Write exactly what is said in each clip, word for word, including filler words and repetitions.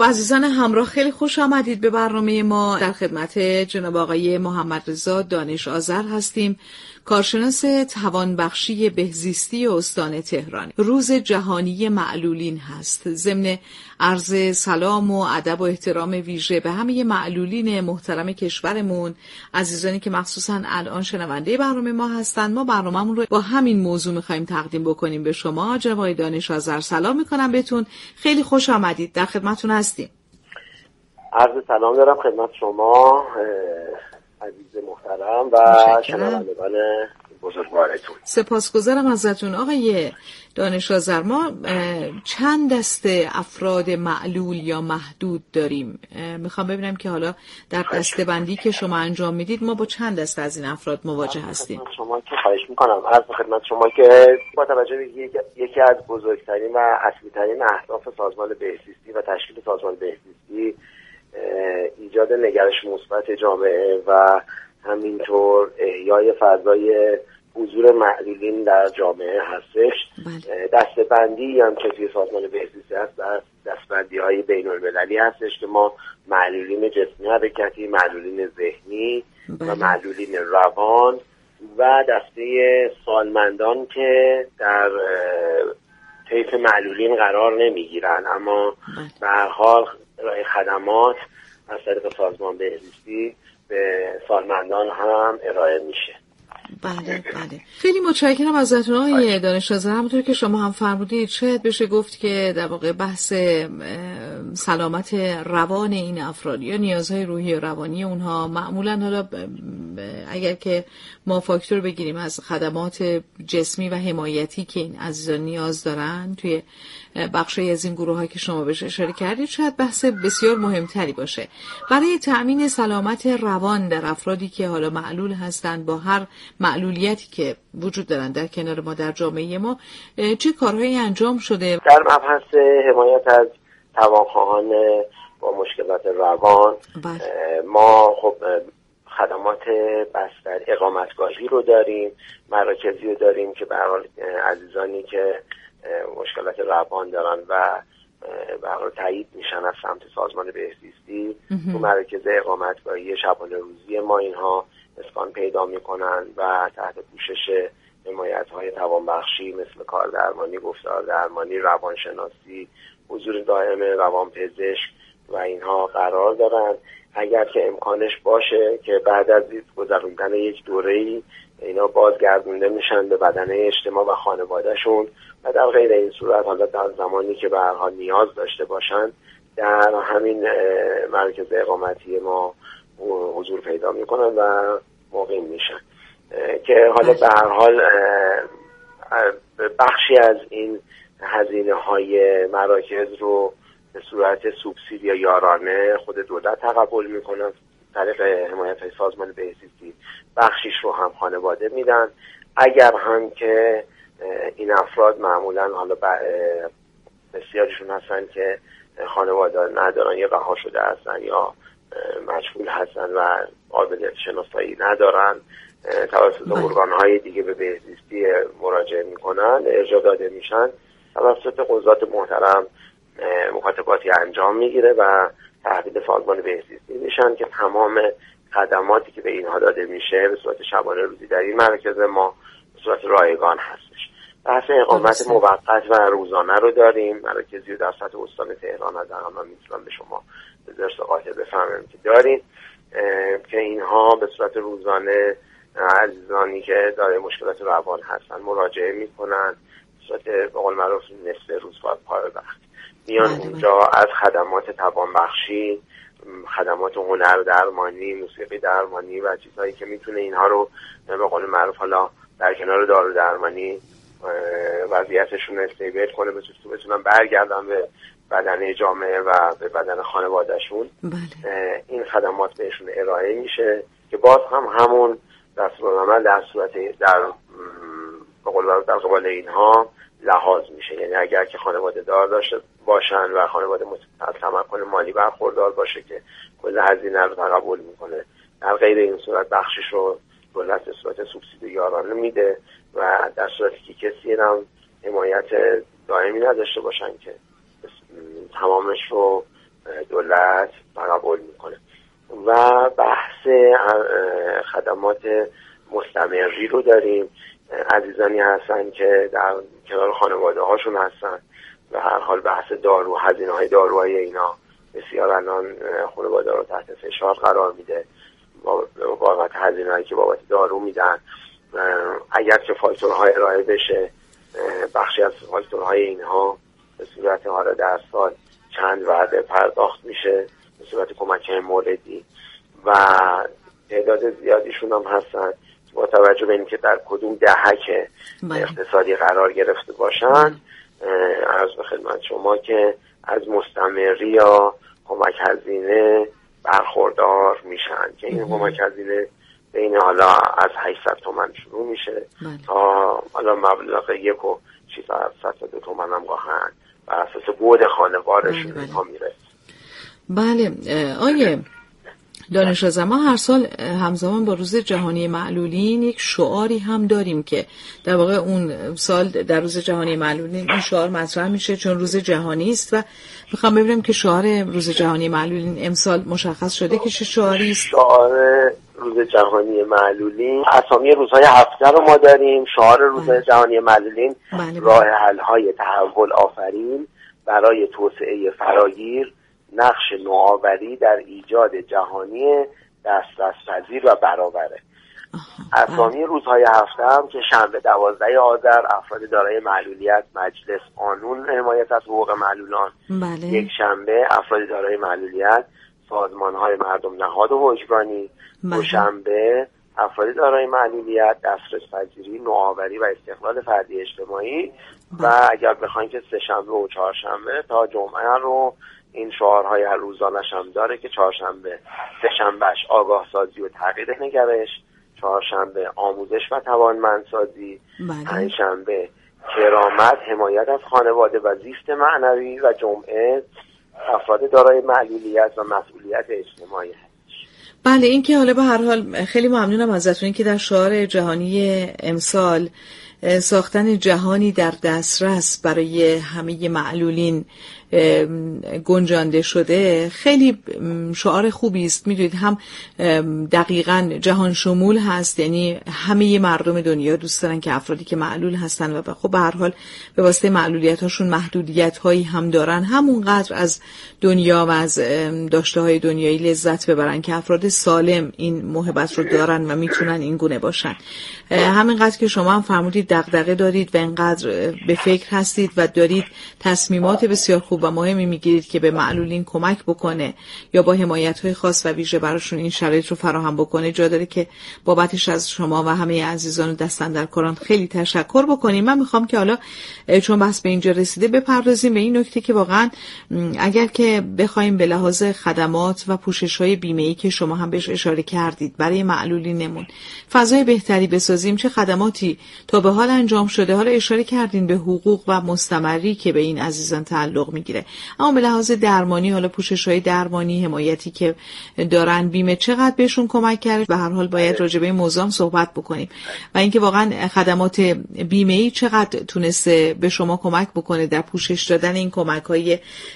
خب عزیزان همراه، خیلی خوش آمدید به برنامه ما. در خدمت جناب آقای محمد رضا دانش آذر هستیم، کارشناس توانبخشی بهزیستی استان تهران. روز جهانی معلولین هست. ضمن عرض سلام و ادب و احترام ویژه به همه معلولین محترم کشورمون، عزیزانی که مخصوصا الان شنونده برنامه ما هستن، ما برنامه‌مون رو با همین موضوع می‌خوایم تقدیم بکنیم به شما. جناب آقای دانش آذر سلام می‌کنم بهتون، خیلی خوش آمدید، در خدمتتون هستیم. عرض سلام دارم خدمت شما عزیز محترم و شنوندگان بزرگوارتون. سپاسگزارم ازتون. آقای دانش آذر، ما چند دسته افراد معلول یا محدود داریم؟ میخوام ببینم که حالا در دسته بندی که شما انجام میدید ما با چند دسته از این افراد مواجه هستیم؟ شما که خواهش میکنم عرض خدمت شما که با توجه به یکی از بزرگترین و اصلی ترین اهداف سازمان بهزیستی و تشکیل سازمان بهزیستی ایجاد نگرش مثبت جامعه و همینطور احیای فضای حضور معلولین در جامعه هستش. دسته‌بندی هم که توی سازمان بهزیستی هست دسته‌بندی های بین المللی هستش که ما معلولین جسمی حرکتی، معلولین ذهنی و معلولین روان و دسته سالمندان که در طیف معلولین قرار نمیگیرن اما به هر حال ارائه خدمات از طریق سازمان بهزیستی به سالمندان هم ارائه میشه. بله بله، خیلی متشکرم ازتون آقای دانش آذر. همونطور که شما هم فرمودید شاید بشه گفت که در واقع بحث سلامت روان این افراد یا نیازهای روحی و روانی اونها معمولا، حالا اگر که ما فاکتور بگیریم از خدمات جسمی و حمایتی که این عزیزان نیاز دارن توی بخشی از این گروه ها که شما بهش اشاره کردید، شاید بحث بسیار مهمتری باشه برای تأمین سلامت روان در افرادی که حالا معلول هستند با هر معلولیتی که وجود دارن در کنار ما در جامعه ما. چه کارهایی انجام شده در مبحث حمایت از توانخواهان با مشکلات روان؟ ما خب خدمات بستر اقامتگاهی رو داریم، مراکزی رو داریم که به هر حال عزیزانی که مشکلات روان دارن و به هر حال تایید میشن از سمت سازمان بهزیستی تو مراکز اقامتگاهی شبانه روزی ما اینها اسکان پیدا میکنن و تحت پوشش حمایت‌های توانبخشی مثل کار درمانی، گفتار درمانی، روانشناسی، حضور دائم روانپزشک و اینها قرار دارن. اگر که امکانش باشه که بعد از گذروندن یک دوره‌ای اینا بازگردونده میشن به بدنه اجتماع و خانوادهشون و در غیر این صورت حالا در زمانی که به هر حال نیاز داشته باشن در همین مرکز اقامتی ما حضور پیدا میکنن و مقیم میشن که حالا به هر حال بخشی از این هزینه های مراکز رو به صورت سوبسید یا یارانه خود دولت تقبل میکنن طریق حمایت های سازمان بهزیستی، بخشیش رو هم خانواده میدن. اگر هم که این افراد معمولا حالا بسیاریشون هستن که خانواده ندارن یا رها شده هستن یا مجهول هستن و قابلیت شناسایی ندارن، توسط ارگان‌های دیگه به بهزیستی مراجعه میکنن، ارجاع داده میشن، توسط قضات محترم مکاتباتی انجام میگیره و تحویل سازمان بهزیستی میشن که تمام خدماتی که به اینها داده میشه به صورت شبانه روزی در این مرکز ما به صورت رایگان هستش. بحث اقامت موقت و روزانه رو داریم، مراکزی رو در سطح استان تهران از من میتونم به شما به درس قاطع بفهمم که داریم که اینها به صورت روزانه عزیزانی که دارای مشکلات روان هستن مراجعه میکنن، به صورت به قول معروف نصف روز و پای وقت میان اونجا از خدمات توانبخشی، خدمات هنر درمانی، موسیقی درمانی و چیزهایی که میتونه اینها رو به قول معروف حالا در کنار دارو درمانی وضعیتشون استیبل کنه بتونن برگردن به بدن جامعه و به بدن خانوادهشون. بله. این خدمات بهشون ارائه میشه که باز هم همون دستورالعمل در صورت در به قول معروف در قبال اینها لحاظ میشه، یعنی اگر که خانواده دار داشته باشن و خانواده از تمکن مالی برخوردار باشه که کل هزینه رو تقبل میکنه، در غیر این صورت بخشش رو دولت به صورت سوبسید یارانه میده و در صورتی که کسی هم حمایت دائمی نداشته باشن که تمامش رو دولت تقبل میکنه. و بحث خدمات مستمری رو داریم. عزیزانی هستن که در کنار خانواده هاشون هستن و هر حال بحث دارو، هزینه های داروهای اینا بسیار الان خانواده رو تحت فشار قرار میده. بابت هزینه هایی که بابت دارو میدن، اگر که فاکتورهای ارائه بشه، بخشی از فاکتورهای اینها به صورت حالا در سال چند وعده پرداخت میشه به صورت کمک موردی و تعداد زیادیشون هم هستن با توجه به اینکه در کدوم دهک اقتصادی قرار گرفته باشن. عرض به خدمت شما که از مستمری یا کمک هزینه برخوردار میشن که این کمک هزینه بین حالا از هشتصد تومن شروع میشه تا حالا مبلغ یک و ششصد تومن هم گاهن بر اساس بود خانوارشون ها میره. بله آیه دانش آزم، ما هر سال همزمان با روز جهانی معلولین یک شعاری هم داریم که در واقع اون سال در روز جهانی معلولین این شعار مطرح میشه چون روز جهانی است و میخوام ببینم که شعار روز جهانی معلولین امسال مشخص شده که چه شعاری است. شعار روز جهانی معلولین، اسامی روزهای هفته رو ما داریم. شعار روز بله. جهانی معلولین بله. راه حل‌های تحول آفرین برای توسعه فراگیر، نقش نوآوری در ایجاد جهانی دسترس پذیر و برابره. اسامی روزهای هفته هم که شنبه دوازده آذر افراد دارای معلولیت مجلس قانون حمایت از حقوق معلولان، بله. یک شنبه افراد دارای معلولیت سازمان‌های مردم نهاد و حکمرانی، بله. دوشنبه افراد دارای معلولیت دسترس پذیری، نوآوری و استقلال فردی اجتماعی، بله. و اگر بخواید که سه شنبه و چهارشنبه تا جمعه رو این شعارهای هر روزانش هم داره که چهارشنبه سه شنبهش آگاه سازی و تغییر نگرش، چهارشنبه آموزش و توانمندسازی، پنجشنبه کرامت حمایت از خانواده و زیست معنوی و جمعه افراد دارای معلولیت و مسئولیت اجتماعی هست. بله این که حالا به هر حال خیلی ممنونم ازتون که در شعار جهانی امسال ساختن جهانی در دسترس برای همه معلولین گنجانده شده. خیلی شعار خوبی است. میدونید هم دقیقاً جهان شمول هست، یعنی همه مردم دنیا دوست دارن که افرادی که معلول هستن و خب به هر حال به واسطه معلولیت‌هاشون محدودیت‌هایی هم دارن همونقدر از دنیا و از داشته‌های دنیایی لذت ببرن که افراد سالم این موهبت رو دارن و میتونن این گونه باشن. همینقدر که شما هم فرمودید دغدغه دارید و اینقدر به فکر هستید و دارید تصمیمات بسیار خوب و مهمی میگیرید که به معلولین کمک بکنه یا با حمایت‌های خاص و ویژه براشون این شرایط رو فراهم بکنه، جا داره که بابتش از شما و همه عزیزان و دست‌اندرکاران خیلی تشکر بکنیم. من میخوام که حالا چون بحث به اینجا رسیده بپردازیم به این نکته که واقعا اگر که بخوایم به لحاظ خدمات و پوشش‌های بیمه‌ای که شما هم بهش اشاره کردید برای معلولینمون فضای بهتری بسازیم، چه خدماتی تا به حال انجام شده؟ حالا اشاره کردین به حقوق و مستمری که به این عزیزان تعلق میگیره، اما به لحاظ درمانی، حالا پوشش‌های درمانی، حمایتی که دارن، بیمه چقدر بهشون کمک کرد؟ به هر حال باید راجع به این موضوع صحبت بکنیم و اینکه واقعا خدمات بیمه‌ای چقدر تونسته به شما کمک بکنه در پوشش دادن این کمک‌های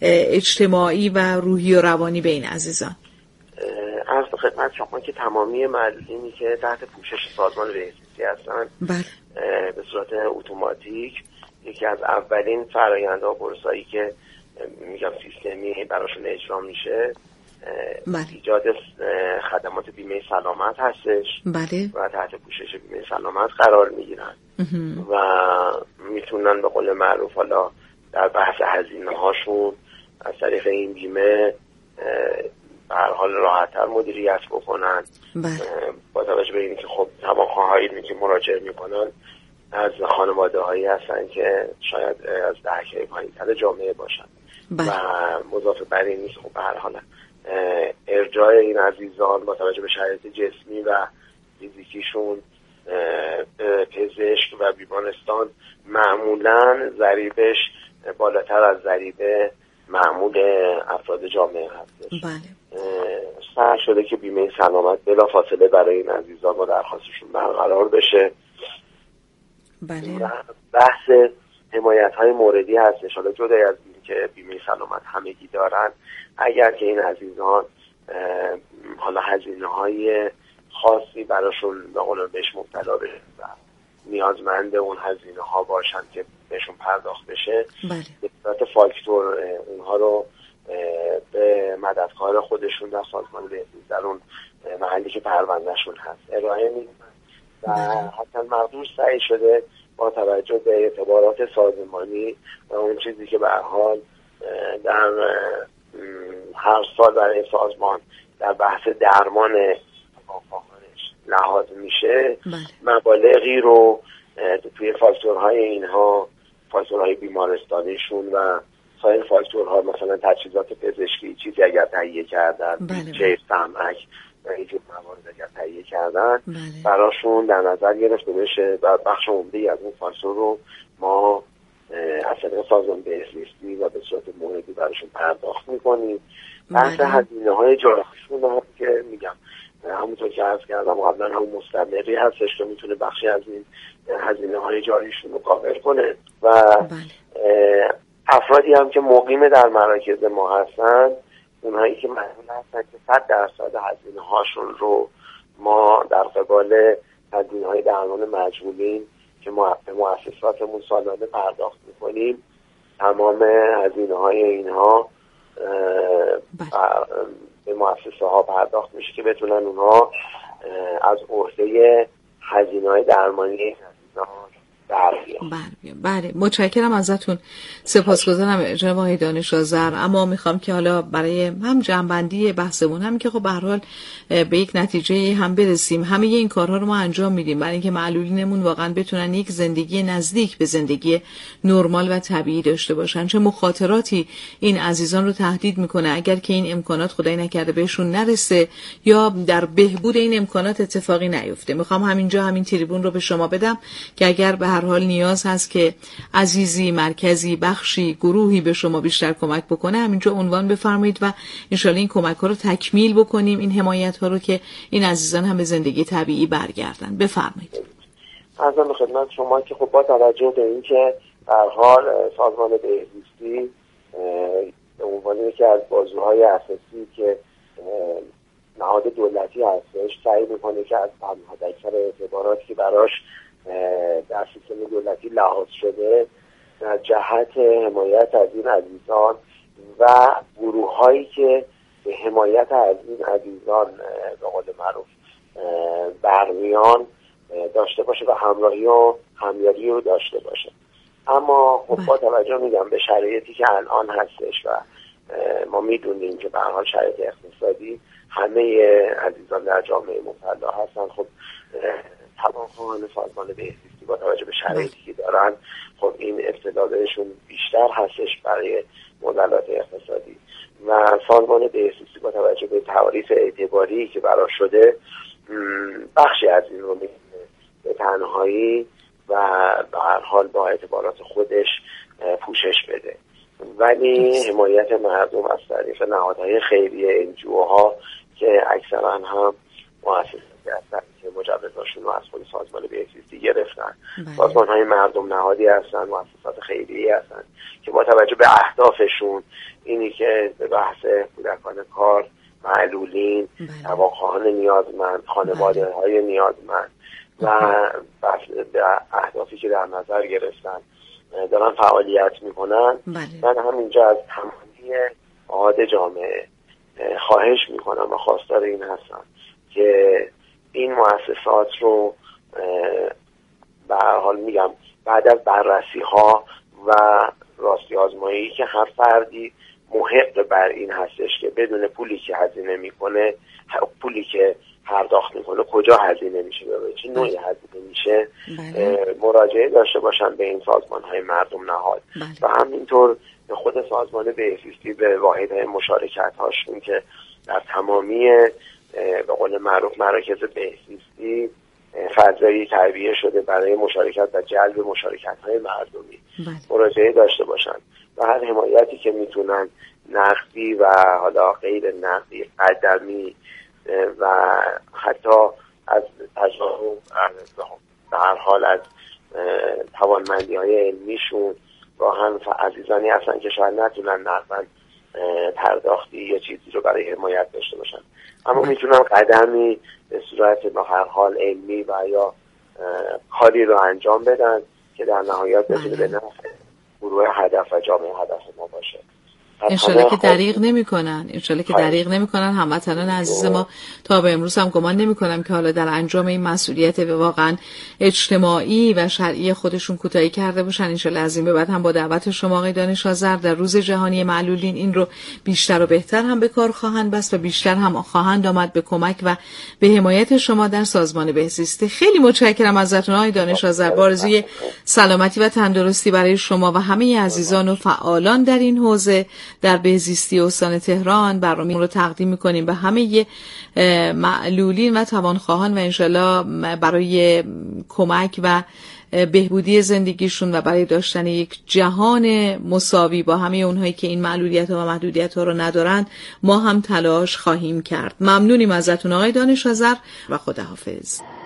اجتماعی و روحی و روانی به این عزیزان. عرض به خدمت شما که تمامی معلولینی که تحت پوشش سازمان بهزیستی هستن بله. به صورت اتوماتیک یکی از اولین فرآیندها پروسه‌ای که میگم سیستمی براشون اجرا میشه بله. ایجاد خدمات بیمه سلامت هستش بله. و تحت پوشش بیمه سلامت قرار میگیرن و میتونن به قول معروف حالا در بحث هزینه هاشون از طریق این بیمه به هر حال راحت‌تر مدیریت بکنن. بله. با توجه به اینکه خب توان‌خواهایی که مراجعه میکنن از خانواده هایی هستن که شاید از دهکه پایین‌تر جامعه باشن. بله. و مضاف بر این نیست خب به هر حال ارجاع این عزیزان با توجه به شرایط جسمی و فیزیکیشون به پزشک و بیمارستان معمولاً ضریبش بالاتر از ضریب معمول افراد جامعه هستش. بله. سعی شده که بیمه سلامت بلا فاصله برای این عزیزان و درخواستشون برقرار بشه. بله. بحث حمایت های موردی هستش. حالا جدا از این که بیمه سلامت همگی دارن، اگر که این عزیزان حالا هزینه های خاصی براشون به قول بهش مبتلا بشن و نیازمند اون هزینه ها باشن که بهشون پرداخت بشه، بله. به صورت فاکتور اونها رو به مددکار خودشون در سازمان بهزیستی در اون محلی که پروندهشون هست ارائه میدن و حتی مقدور سعی شده با توجه به اعتبارات سازمانی و اون چیزی که به هر حال در هر سال برای سازمان در بحث درمان لحاظ میشه، مبالغی رو توی فاکتورهای اینها، فاکتورهای بیمارستانیشون و سایر فاکتورها، مثلا تجهیزات پزشکی چیزی اگر تهیه کردن، چه سمعک و اینجور موارد اگر تهیه کردن، بله. براشون در نظر گرفته بشه و بخش عمده‌ای از اون فاکتور رو ما از طریق سازمان بهزیستی و به صورت موردی براشون پرداخت میکنیم. بحث هزینه های جارشون هم که میگم همونطور که عرض کردم قبلا هم مستمری هستش که میتونه بخشی از این هزینه های جاریشون رو کاور کنه و افرادی هم که مقیم در مراکز ما هستن، اونهایی که مسئول هستن که صد درصد هزینه هاشون رو ما در قبال هزینه های درمان مجبورین که ما به مؤسساتمون سالانه پرداخت میکنیم، تمام هزینه های اینها به مؤسسه ها پرداخت میشه که بتونن اونها از عهده هزینه های درمانی بر بیان. بله، متشکرم ازتون، سپاسگزارم جناب آقای دانش آذر. اما میخوام که حالا برای هم جنبندی بحثمون هم که خب به هر حال به یک نتیجه هم برسیم، همه این کارها رو ما انجام میدیم برای اینکه معلولینمون واقعا بتونن یک زندگی نزدیک به زندگی نرمال و طبیعی داشته باشن. چه مخاطراتی این عزیزان رو تهدید میکنه اگر که این امکانات خدای نکرده بهشون نرسه یا در بهبود این امکانات اتفاقی نیفته. میخوام همینجا همین تریبون رو به شما بدم که اگر به هر حال نیاز هست که عزیزی، مرکزی، بخشی، گروهی به شما بیشتر کمک بکنه، همینجا عنوان بفرمایید و انشالله این کمک ها رو تکمیل بکنیم، این حمایت ها رو که این عزیزان هم به زندگی طبیعی برگردن. بفرمایید. عرضم خدمت شما که خب با توجه به این که در حال سازمان بهزیستی به عنوان یکی از بازوهای اساسی که نهاد دولتی هستش سعی میکنه که از حداکثر اعتباراتی که براش در سیستم دولتی لحاظ شده در جهت حمایت از این عزیزان و گروه هایی که به حمایت از این عزیزان به قول معروف برمیان داشته باشه و همراهی و همیاری رو داشته باشه. اما خب با توجه میگم به شرایطی که الان هستش و ما میدونیم که به هر حال شرایط اقتصادی همه عزیزان در جامعه مبتلا هستن، خب تمام سازمان بهزیستی با توجه به شرایطی که دارن خب این ابتلادشون بیشتر هستش برای معضلات اقتصادی و سازمان بهزیستی با توجه به تعاریف اعتباری که براش شده بخشی از این رو میتونه به تنهایی و به هر حال با اعتبارات خودش پوشش بده، ولی حمایت مردم از طریق نهادهای خیریه، انجیوها که اکثرا هم مؤسساتی هستن که مجوزاشون رو از خود سازمان بهزیستی گرفتن، سازمان های مردم نهادی هستن، مؤسسات خیریه هستن که با توجه به اهدافشون اینی که به بحث کودکان کار، معلولین، دواخواهان نیازمند، خانواده های نیازمند و به اهدافی که در نظر گرفتن دارن فعالیت میکنن. من همینجا از تمامی نهاد جامعه خواهش میکنم و خواستار این هستم که این مؤسسات رو به هر حال میگم بعد از بررسی ها و راستی آزمایی که هر فردی محق بر این هستش که بدون پولی که هزینه میکنه، پولی که پرداخت میکنه کجا هزینه میشه و چه نوعی هزینه میشه، مراجعه داشته باشن به این سازمان های مردم نهاد و همینطور به خود سازمان بهزیستی به واحدهای مشارکت هاشون که در تمامی به قول معروف مراکز بهزیستی فضایی تربیه شده برای مشارکت و جلب مشارکت های مردمی مراجعه داشته باشن و هر حمایتی که میتونن نقدی و حالا غیر نقدی، قدمی و حتی از تجارب به هر حال از توانمندی های علمیشون واقعا عزیزانی هستن که شاید نتونن نقداً پرداختی یا چیزی رو برای حمایت داشته باشن، اما میتونم قدمی به صورت به هر حال علمی و یا کاری رو انجام بدن که در نهایت بتونه به نفع گروه هدف و جامعه هدف ما باشه. انشالله که دریغ نمی کنن انشالله که دریغ نمی کنن هموطنان عزیز ما. تا به امروز هم گمان نمی کنم که حالا در انجام این مسئولیت واقعا اجتماعی و شرعی خودشون کوتاهی کرده باشن. انشالله از این به بعد هم با دعوت شما آقای دانش آذر در روز جهانی معلولین این رو بیشتر و بهتر هم به کار خواهند بست و بیشتر هم خواهند آمد به کمک و به حمایت شما در سازمان بهزیستی. خیلی متشکرم ازتون آقای دانش آذر. آرزوی سلامتی و تندرستی برای شما و همه عزیزان و فعالان در این حوزه در بهزیستی استان تهران. برنامه رو تقدیم می‌کنیم به همه معلولین و توانخواهان و انشالله برای کمک و بهبودی زندگیشون و برای داشتن یک جهان مساوی با همه اونهایی که این معلولیت‌ها و محدودیت‌ها رو ندارند ما هم تلاش خواهیم کرد. ممنونیم ازتون آقای دانش آذر و خداحافظ.